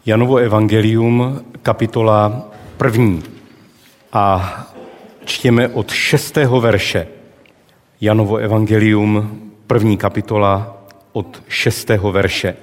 Janovo evangelium, kapitola 1. A čtěme od 6. verše. Janovo evangelium, 1. kapitola od 6. verše.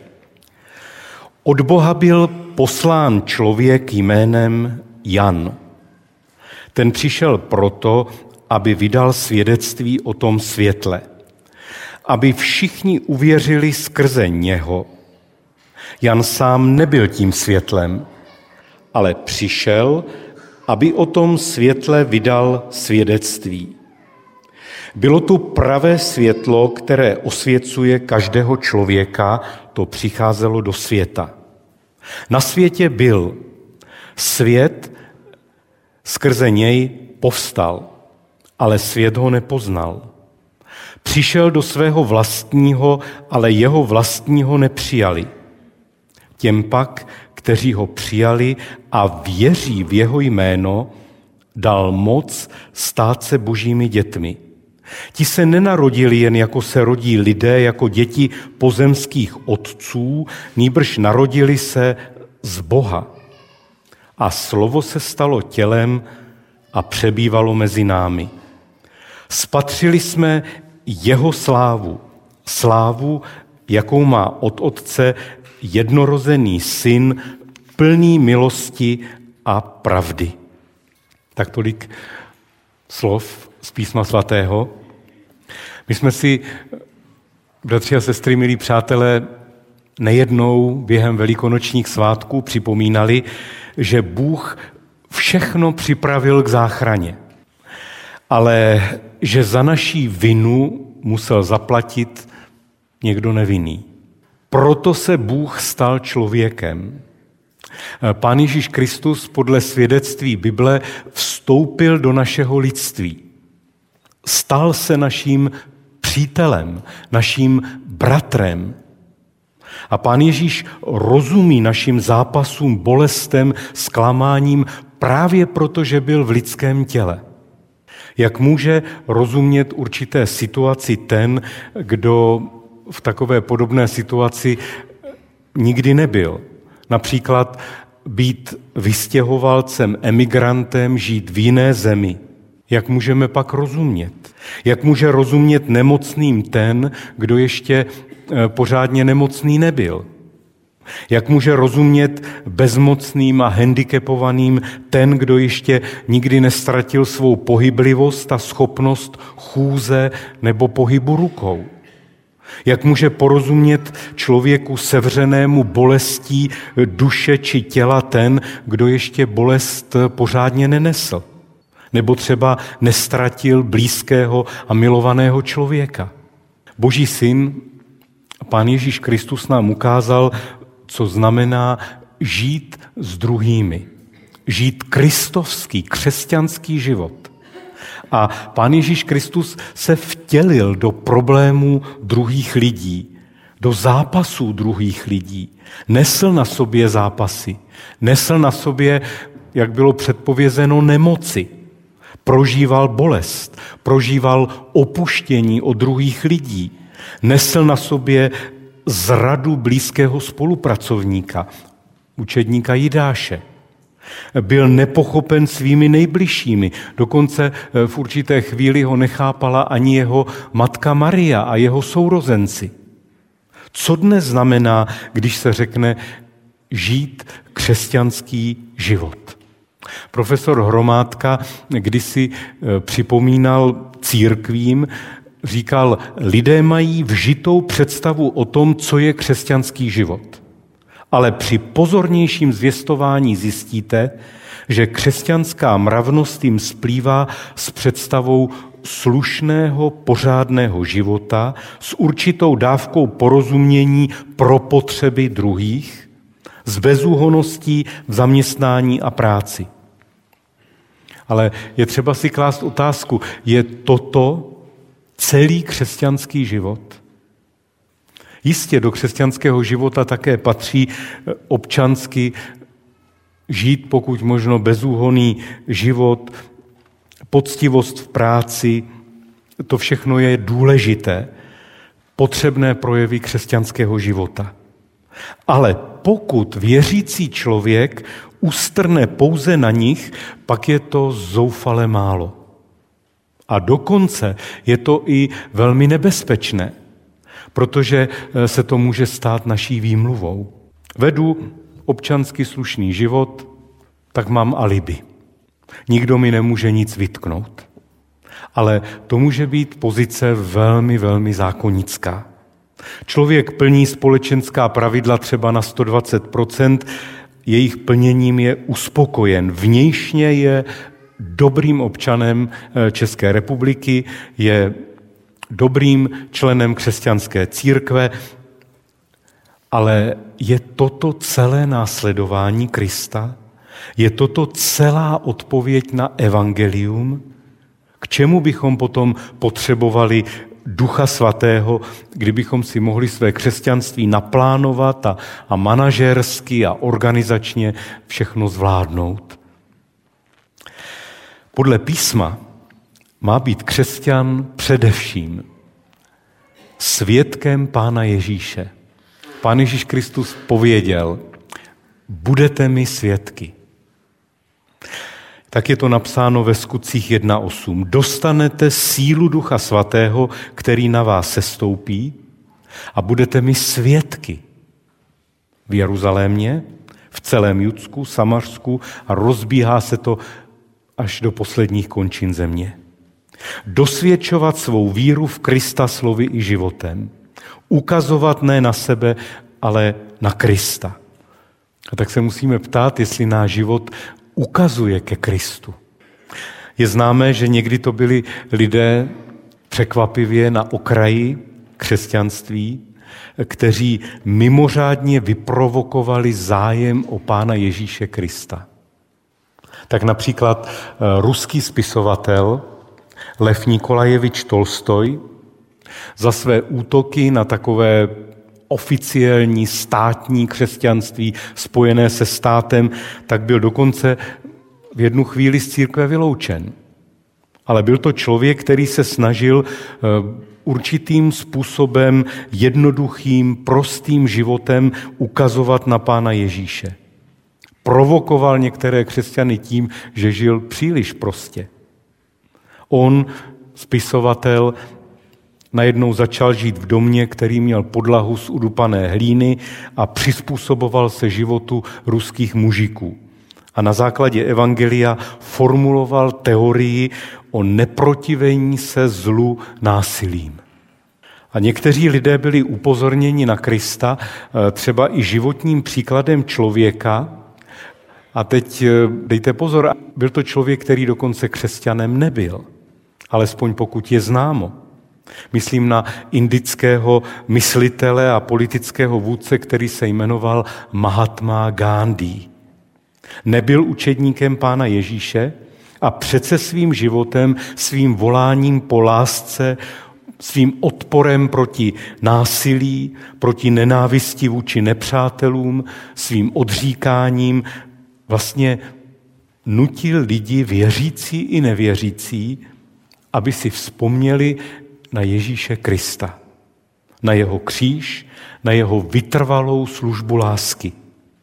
Od Boha byl poslán člověk jménem Jan. Ten přišel proto, aby vydal svědectví o tom světle, aby všichni uvěřili skrze něho. Jan sám nebyl tím světlem, ale přišel, aby o tom světle vydal svědectví. Bylo tu pravé světlo, které osvěcuje každého člověka, to přicházelo do světa. Na světě byl. Svět skrze něj povstal, ale svět ho nepoznal. Přišel do svého vlastního, ale jeho vlastního nepřijali. Těm pak, kteří ho přijali a věří v jeho jméno, dal moc stát se božími dětmi. Ti se nenarodili jen jako se rodí lidé, jako děti pozemských otců, nýbrž narodili se z Boha. A slovo se stalo tělem a přebývalo mezi námi. Spatřili jsme jeho slávu, slávu, jakou má od Otce jednorozený syn, plný milosti a pravdy. Tak tolik slov z Písma svatého. My jsme si, bratři a sestry, milí přátelé, nejednou během velikonočních svátků připomínali, že Bůh všechno připravil k záchraně, ale že za naší vinu musel zaplatit někdo nevinný. Proto se Bůh stal člověkem. Pán Ježíš Kristus podle svědectví Bible vstoupil do našeho lidství. Stal se naším přítelem, naším bratrem. A Pán Ježíš rozumí našim zápasům, bolestem, zklamáním právě proto, že byl v lidském těle. Jak může rozumět určité situaci ten, kdo v takové podobné situaci nikdy nebyl? Například být vystěhovalcem, emigrantem, žít v jiné zemi. Jak můžeme pak rozumět? Jak může rozumět nemocným ten, kdo ještě pořádně nemocný nebyl? Jak může rozumět bezmocným a handicapovaným ten, kdo ještě nikdy nestratil svou pohyblivost a schopnost chůze nebo pohybu rukou? Jak může porozumět člověku sevřenému bolestí duše či těla ten, kdo ještě bolest pořádně nenesl? Nebo třeba nestratil blízkého a milovaného člověka? Boží syn, Pán Ježíš Kristus, nám ukázal, co znamená žít s druhými. Žít kristovský, křesťanský život. A Pán Ježíš Kristus se vtělil do problémů druhých lidí, do zápasů druhých lidí. Nesl na sobě zápasy, nesl na sobě, jak bylo předpovězeno, nemoci. Prožíval bolest, prožíval opuštění od druhých lidí. Nesl na sobě zradu blízkého spolupracovníka, učedníka Jidáše. Byl nepochopen svými nejbližšími. Dokonce v určité chvíli ho nechápala ani jeho matka Maria a jeho sourozenci. Co dnes znamená, když se řekne žít křesťanský život? Profesor Hromádka kdysi připomínal církvím, říkal, lidé mají vžitou představu o tom, co je křesťanský život. Ale při pozornějším zvěstování zjistíte, že křesťanská mravnost jim splývá s představou slušného, pořádného života, s určitou dávkou porozumění pro potřeby druhých, s bezúhonností v zaměstnání a práci. Ale je třeba si klást otázku, je toto celý křesťanský život? Jistě do křesťanského života také patří občansky žít pokud možno bezúhonný život, poctivost v práci, to všechno je důležité, potřebné projevy křesťanského života. Ale pokud věřící člověk ustrne pouze na nich, pak je to zoufale málo. A dokonce je to i velmi nebezpečné, protože se to může stát naší výmluvou. Vedu občansky slušný život, tak mám alibi. Nikdo mi nemůže nic vytknout. Ale to může být pozice velmi, velmi zákonická. Člověk plní společenská pravidla třeba na 120%, jejich plněním je uspokojen. Vnějšně je dobrým občanem České republiky, je dobrým členem křesťanské církve, ale je toto celé následování Krista? Je toto celá odpověď na evangelium? K čemu bychom potom potřebovali Ducha Svatého, kdybychom si mohli své křesťanství naplánovat a manažersky a organizačně všechno zvládnout? Podle písma má být křesťan především svědkem Pána Ježíše. Pán Ježíš Kristus pověděl, budete mi svědky. Tak je to napsáno ve Skutcích 1.8. Dostanete sílu Ducha Svatého, který na vás sestoupí a budete mi svědky v Jeruzalémě, v celém Judsku, Samařsku a rozbíhá se to až do posledních končin země. Dosvědčovat svou víru v Krista slovy i životem. Ukazovat ne na sebe, ale na Krista. A tak se musíme ptát, jestli náš život ukazuje ke Kristu. Je známé, že někdy to byli lidé překvapivě na okraji křesťanství, kteří mimořádně vyprovokovali zájem o Pána Ježíše Krista. Tak například ruský spisovatel Lev Nikolajevič Tolstoj za své útoky na takové oficiální státní křesťanství spojené se státem, tak byl dokonce v jednu chvíli z církve vyloučen. Ale byl to člověk, který se snažil určitým způsobem, jednoduchým, prostým životem ukazovat na Pána Ježíše. Provokoval některé křesťany tím, že žil příliš prostě. On, spisovatel, najednou začal žít v domě, který měl podlahu z udupané hlíny a přizpůsoboval se životu ruských mužiků. A na základě evangelia formuloval teorii o neprotivení se zlu násilím. A někteří lidé byli upozorněni na Krista, třeba i životním příkladem člověka. A teď dejte pozor, byl to člověk, který dokonce křesťanem nebyl, alespoň pokud je známo. Myslím na indického myslitele a politického vůdce, který se jmenoval Mahatma Gandhi. Nebyl učedníkem Pána Ježíše a přece svým životem, svým voláním po lásce, svým odporem proti násilí, proti nenávisti vůči nepřátelům, svým odříkáním vlastně nutil lidi, věřící i nevěřící, aby si vzpomněli na Ježíše Krista, na jeho kříž, na jeho vytrvalou službu lásky.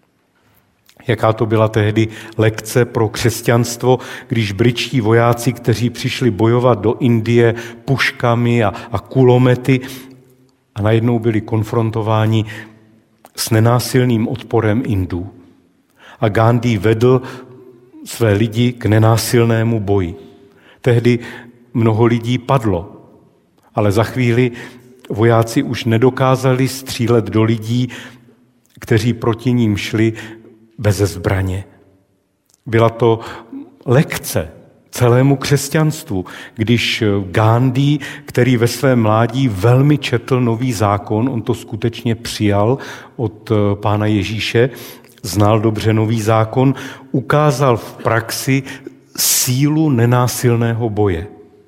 Jaká to byla tehdy lekce pro křesťanstvo, když britští vojáci, kteří přišli bojovat do Indie puškami a kulomety a najednou byli konfrontováni s nenásilným odporem Indů. A Gandhi vedl své lidi k nenásilnému boji. Tehdy mnoho lidí padlo, ale za chvíli vojáci už nedokázali střílet do lidí, kteří proti ním šli beze zbraně. Byla to lekce celému křesťanstvu, když Gandhi, který ve svém mládí velmi četl Nový zákon, on to skutečně přijal od Pána Ježíše, znal dobře Nový zákon, ukázal v praxi sílu nenásilného boje.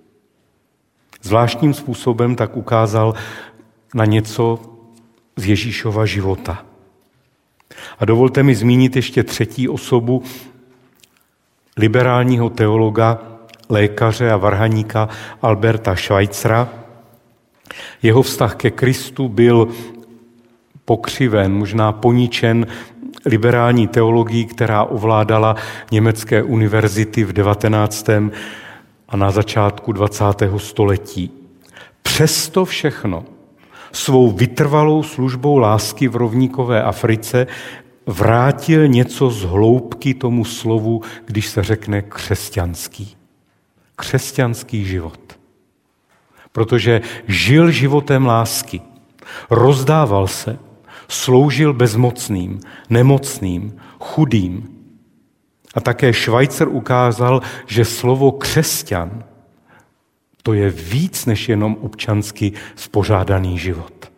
Zvláštním způsobem tak ukázal na něco z Ježíšova života. A dovolte mi zmínit ještě třetí osobu, liberálního teologa, lékaře a varhaníka Alberta Schweitzera. Jeho vztah ke Kristu byl pokřiven, možná poničen liberální teologií, která ovládala německé univerzity v 19. a na začátku 20. století. Přesto všechno svou vytrvalou službou lásky v rovníkové Africe vrátil něco z hloubky tomu slovu, když se řekne křesťanský. Křesťanský život. Protože žil životem lásky, rozdával se, sloužil bezmocným, nemocným, chudým. A také Schweitzer ukázal, že slovo křesťan to je víc než jenom občansky spořádaný život.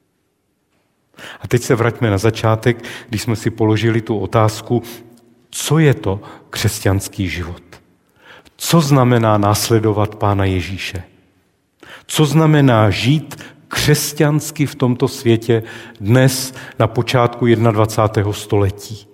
A teď se vraťme na začátek, když jsme si položili tu otázku, co je to křesťanský život? Co znamená následovat Pána Ježíše? Co znamená žít křesťansky v tomto světě dnes na počátku 21. století?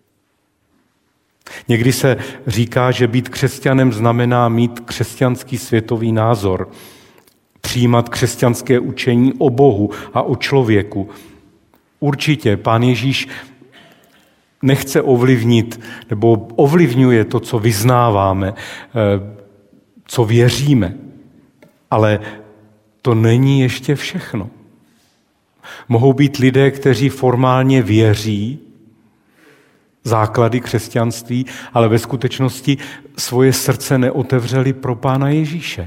Někdy se říká, že být křesťanem znamená mít křesťanský světový názor, přijímat křesťanské učení o Bohu a o člověku. Určitě Pán Ježíš nechce ovlivnit, nebo ovlivňuje to, co vyznáváme, co věříme. Ale to není ještě všechno. Mohou být lidé, kteří formálně věří základy křesťanství, ale ve skutečnosti svoje srdce neotevřeli pro Pána Ježíše.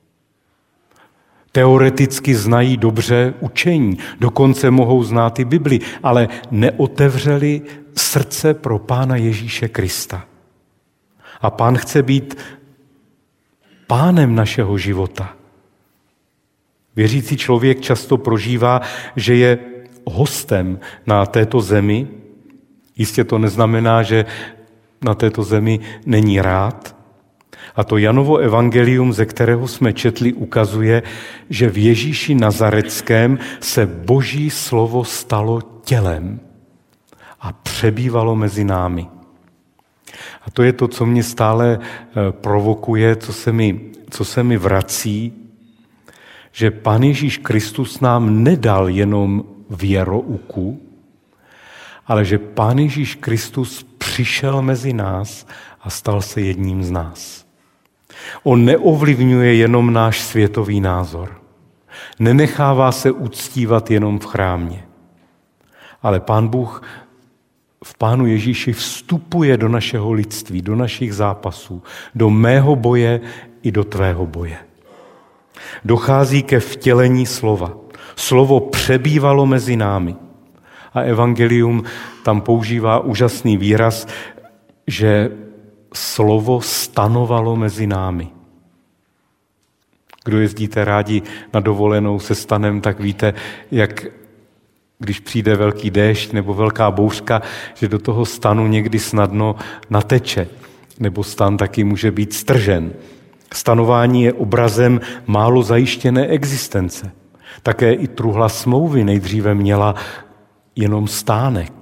Teoreticky znají dobře učení, dokonce mohou znát i Bibli, ale neotevřeli srdce pro Pána Ježíše Krista. A Pán chce být pánem našeho života. Věřící člověk často prožívá, že je hostem na této zemi. Jistě to neznamená, že na této zemi není rád. A to Janovo evangelium, ze kterého jsme četli, ukazuje, že v Ježíši Nazareckém se Boží slovo stalo tělem a přebývalo mezi námi. A to je to, co mě stále provokuje, co se mi vrací, že Pán Ježíš Kristus nám nedal jenom věrouku, ale že Pán Ježíš Kristus přišel mezi nás a stal se jedním z nás. On neovlivňuje jenom náš světový názor. Nenechává se uctívat jenom v chrámě. Ale Pán Bůh v Pánu Ježíši vstupuje do našeho lidství, do našich zápasů, do mého boje i do tvého boje. Dochází ke vtělení slova. Slovo přebývalo mezi námi. A evangelium tam používá úžasný výraz, že slovo stanovalo mezi námi. Kdo jezdíte rádi na dovolenou se stanem, tak víte, jak když přijde velký déšť nebo velká bouřka, že do toho stanu někdy snadno nateče, nebo stan taky může být stržen. Stanování je obrazem málo zajištěné existence. Také i truhla smlouvy nejdříve měla jenom stánek.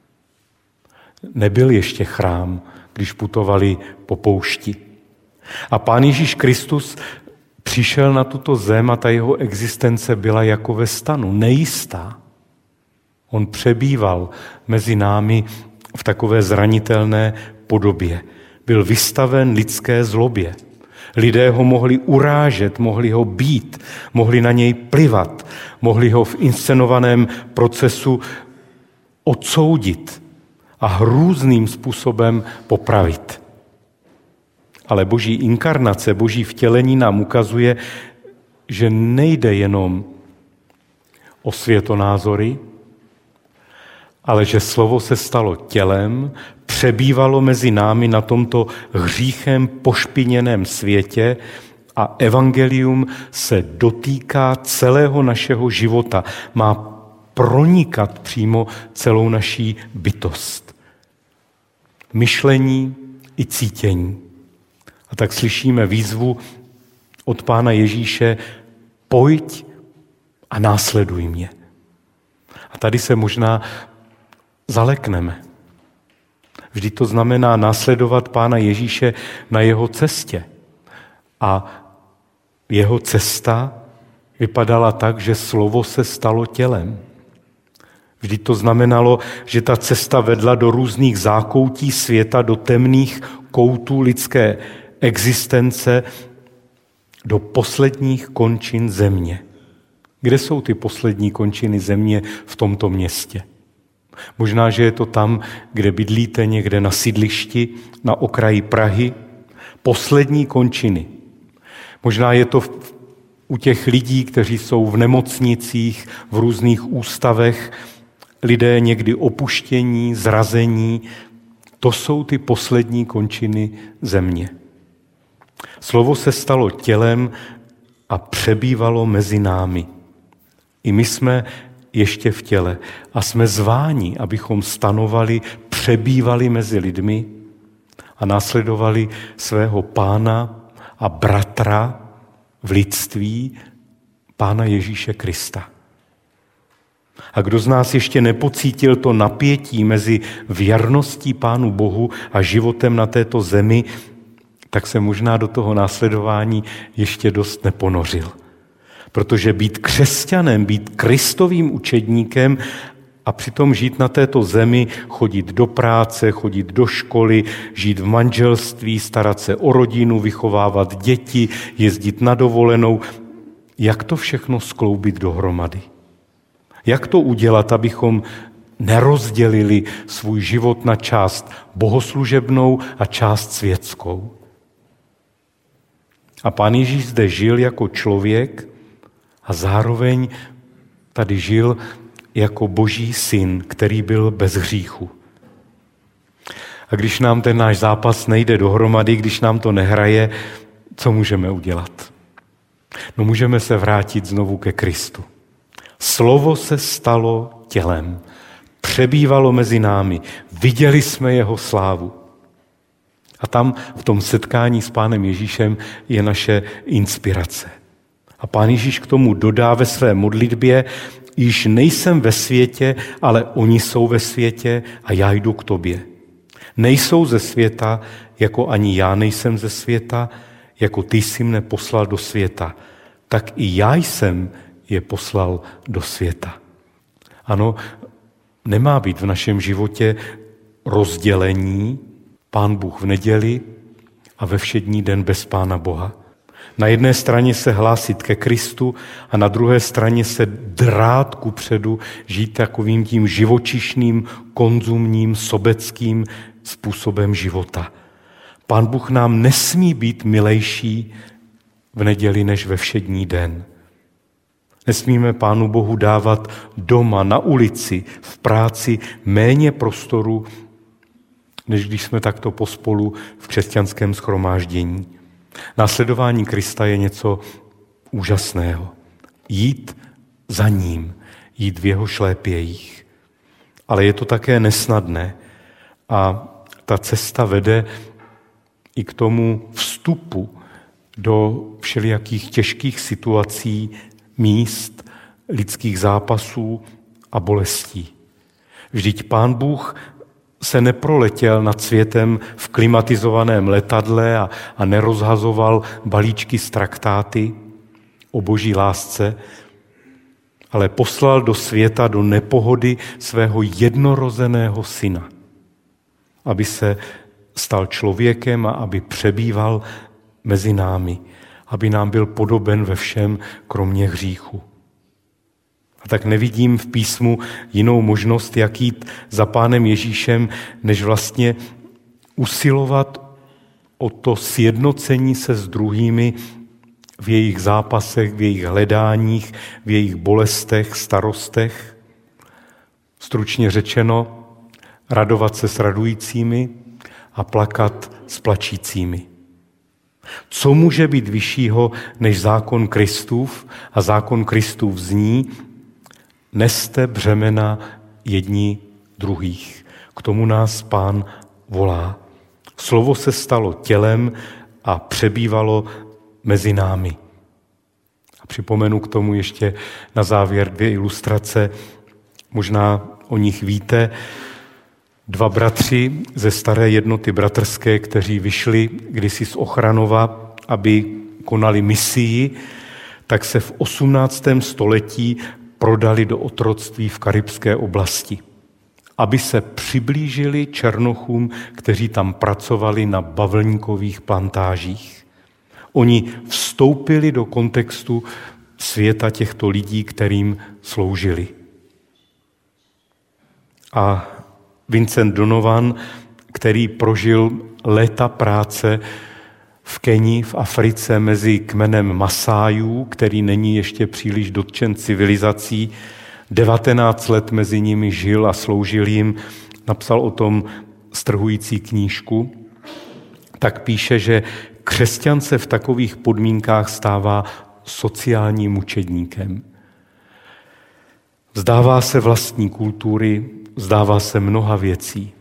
Nebyl ještě chrám, když putovali po poušti. A Pán Ježíš Kristus přišel na tuto zem a ta jeho existence byla jako ve stanu, nejistá. On přebýval mezi námi v takové zranitelné podobě. Byl vystaven lidské zlobě. Lidé ho mohli urážet, mohli ho bít, mohli na něj plivat, mohli ho v inscenovaném procesu odsoudit a hrůzným způsobem popravit. Ale Boží inkarnace, Boží vtělení nám ukazuje, že nejde jenom o světonázory, ale že slovo se stalo tělem, přebývalo mezi námi na tomto hříchem pošpiněném světě a evangelium se dotýká celého našeho života. Má pronikat přímo celou naší bytost. Myšlení i cítění. A tak slyšíme výzvu od Pána Ježíše: pojď a následuj mě. A tady se možná zalekneme. Vždyť to znamená následovat Pána Ježíše na jeho cestě. A jeho cesta vypadala tak, že slovo se stalo tělem. Vždyť to znamenalo, že ta cesta vedla do různých zákoutí světa, do temných koutů lidské existence, do posledních končin země. Kde jsou ty poslední končiny země v tomto městě? Možná, že je to tam, kde bydlíte, někde na sídlišti, na okraji Prahy. Poslední končiny. Možná je to u těch lidí, kteří jsou v nemocnicích, v různých ústavech, lidé někdy opuštění, zrazení. To jsou ty poslední končiny země. Slovo se stalo tělem a přebývalo mezi námi. I my jsme ještě v těle a jsme zváni, abychom stanovali, přebývali mezi lidmi a následovali svého Pána a bratra v lidství, Pána Ježíše Krista. A kdo z nás ještě nepocítil to napětí mezi věrností Pánu Bohu a životem na této zemi, tak se možná do toho následování ještě dost neponořil. Protože být křesťanem, být Kristovým učedníkem a přitom žít na této zemi, chodit do práce, chodit do školy, žít v manželství, starat se o rodinu, vychovávat děti, jezdit na dovolenou, jak to všechno skloubit dohromady? Jak to udělat, abychom nerozdělili svůj život na část bohoslužebnou a část světskou? A Pán Ježíš zde žil jako člověk a zároveň tady žil jako Boží syn, který byl bez hříchu. A když nám ten náš zápas nejde dohromady, když nám to nehraje, co můžeme udělat? No můžeme se vrátit znovu ke Kristu. Slovo se stalo tělem, přebývalo mezi námi, viděli jsme jeho slávu. A tam v tom setkání s Pánem Ježíšem je naše inspirace. A Pán Ježíš k tomu dodá ve své modlitbě, již nejsem ve světě, ale oni jsou ve světě a já jdu k tobě. Nejsou ze světa, jako ani já nejsem ze světa, jako ty jsi mne poslal do světa, tak i já jsem je poslal do světa. Ano, nemá být v našem životě rozdělení, Pán Bůh v neděli a ve všední den bez Pána Boha. Na jedné straně se hlásit ke Kristu a na druhé straně se drát kupředu, žít takovým tím živočišným, konzumním, sobeckým způsobem života. Pán Bůh nám nesmí být milejší v neděli než ve všední den. Nesmíme Pánu Bohu dávat doma, na ulici, v práci méně prostoru, než když jsme takto pospolu v křesťanském shromáždění. Následování Krista je něco úžasného. Jít za ním, jít v jeho šlépějích. Ale je to také nesnadné a ta cesta vede i k tomu vstupu do všelijakých těžkých situací, míst, lidských zápasů a bolestí. Vždyť Pán Bůh se neproletěl nad světem v klimatizovaném letadle a nerozhazoval balíčky s traktáty o boží lásce, ale poslal do světa, do nepohody svého jednorozeného syna, aby se stal člověkem a aby přebýval mezi námi, aby nám byl podoben ve všem, kromě hříchu. A tak nevidím v písmu jinou možnost, jak jít za Pánem Ježíšem, než vlastně usilovat o to sjednocení se s druhými v jejich zápasech, v jejich hledáních, v jejich bolestech, starostech. Stručně řečeno, radovat se s radujícími a plakat s plačícími. Co může být vyššího než zákon Kristův? A zákon Kristův zní: neste břemena jedni druhých. K tomu nás Pán volá. Slovo se stalo tělem a přebývalo mezi námi. A připomenu k tomu ještě na závěr 2 ilustrace. Možná o nich víte. 2 bratři ze staré jednoty bratrské, kteří vyšli kdysi z Ochranova, aby konali misii, tak se v 18. století prodali do otroctví v karibské oblasti, aby se přiblížili černochům, kteří tam pracovali na bavlníkových plantážích. Oni vstoupili do kontextu světa těchto lidí, kterým sloužili. A Vincent Donovan, který prožil léta práce v Keni, v Africe, mezi kmenem Masájů, který není ještě příliš dotčen civilizací, 19 let mezi nimi žil a sloužil jim, napsal o tom strhující knížku, tak píše, že křesťan se v takových podmínkách stává sociálním mučedníkem. Vzdává se vlastní kultury, vzdává se mnoha věcí.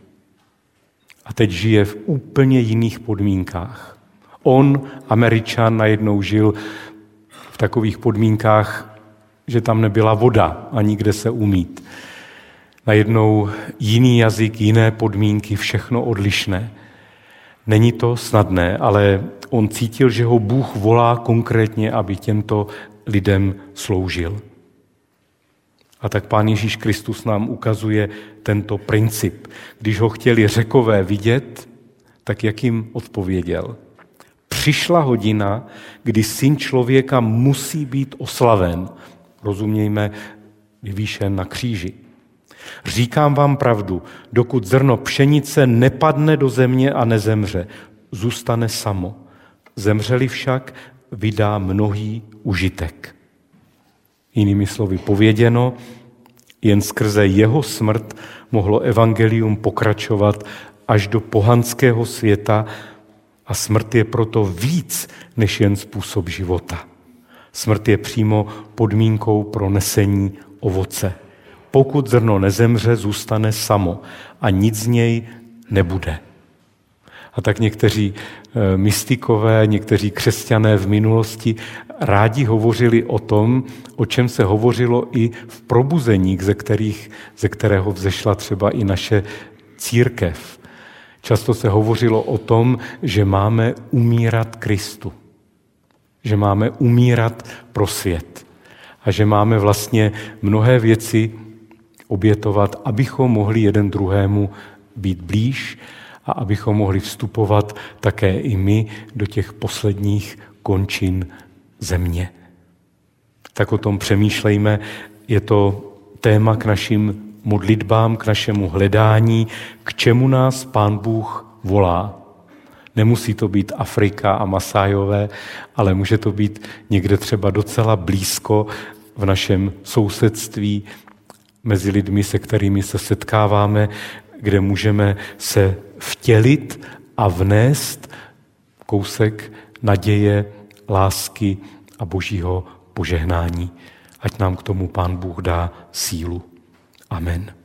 A teď žije v úplně jiných podmínkách. On, Američan, najednou žil v takových podmínkách, že tam nebyla voda ani kde se umýt. Najednou jiný jazyk, jiné podmínky, všechno odlišné. Není to snadné, ale on cítil, že ho Bůh volá konkrétně, aby těmto lidem sloužil. A tak Pán Ježíš Kristus nám ukazuje tento princip. Když ho chtěli Řekové vidět, tak jak jim odpověděl? Přišla hodina, kdy Syn člověka musí být oslaven. Rozumějme, vyvýšen na kříži. Říkám vám pravdu, dokud zrno pšenice nepadne do země a nezemře, zůstane samo. Zemřeli však, vydá mnohý užitek. Jinými slovy pověděno, jen skrze jeho smrt mohlo evangelium pokračovat až do pohanského světa a smrt je proto víc než jen způsob života. Smrt je přímo podmínkou pro nesení ovoce. Pokud zrno nezemře, zůstane samo a nic z něj nebude. A tak někteří mystikové, někteří křesťané v minulosti rádi hovořili o tom, o čem se hovořilo i v probuzení, ze kterého vzešla třeba i naše církev. Často se hovořilo o tom, že máme umírat Kristu, že máme umírat pro svět a že máme vlastně mnohé věci obětovat, abychom mohli jeden druhému být blíž a abychom mohli vstupovat také i my do těch posledních končin země. Tak o tom přemýšlejme, je to téma k našim modlitbám, k našemu hledání, k čemu nás Pán Bůh volá. Nemusí to být Afrika a Masájové, ale může to být někde třeba docela blízko v našem sousedství, mezi lidmi, se kterými se setkáváme, kde můžeme se vtělit a vnést kousek naděje, lásky a Božího požehnání. Ať nám k tomu Pán Bůh dá sílu. Amen.